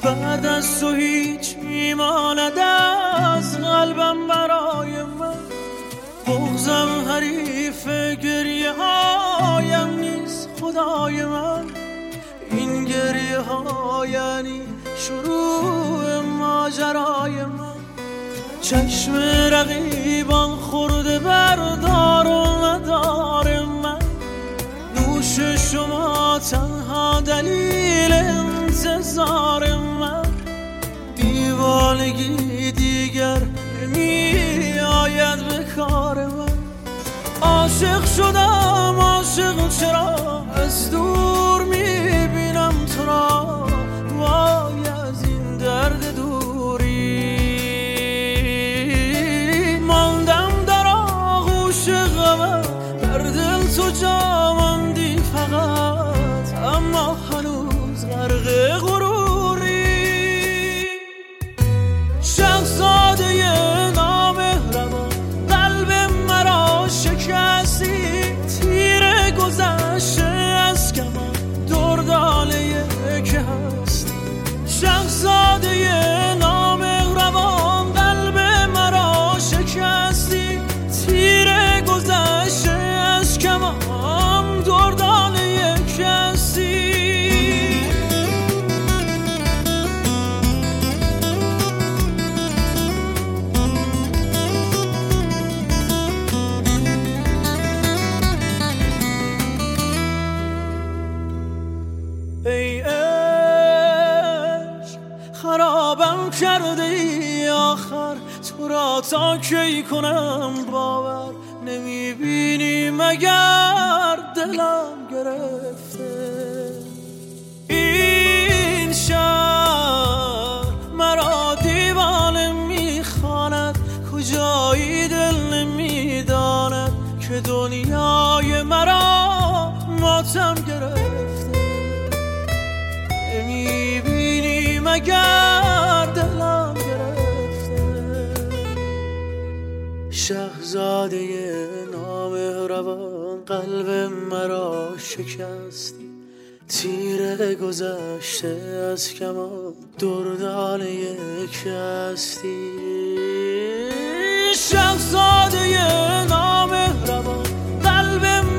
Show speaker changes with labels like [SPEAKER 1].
[SPEAKER 1] بعد از تو هیچ میماند از قلبم برای من. بغضم حریف گریه هایم نیست خدای من. این گریه ها یعنی شروع ماجرای من. چشم رقیبان خورده بردار و ندار من. نوش شما تنها دلیل انتظار من. دیوانگی دیگر نمی آید به کار من. عاشق شدم عاشق چرا از دور میبینم تو را. وای از این درد دوری ماندم در آغوش غمت. در دل تو جا ماندی فقط اما هنوز غرق غروری. شهزاده نامهربان قلب مرا شکستی. تیر گذشته از کمان دردانه که هستی. شهزاده نامهربان قلب مرا شکستی. تیر گذشته از کمان دردانه که هستی. ای عشق خرابم کرده ای آخر. تو را تا کی کنم باور. نمیبینی مگر دلم گرفته. این شهر مرا دیوانه میخواند. کجایی دل نمیداند که دنیای مرا ماتم گرفته. نمیبینی مگر دلم گرفته. شهزاده نامهربان قلب مرا شکستی. تیر گذشته از کمان دردانه کستی. شهزاده نامهربان قلب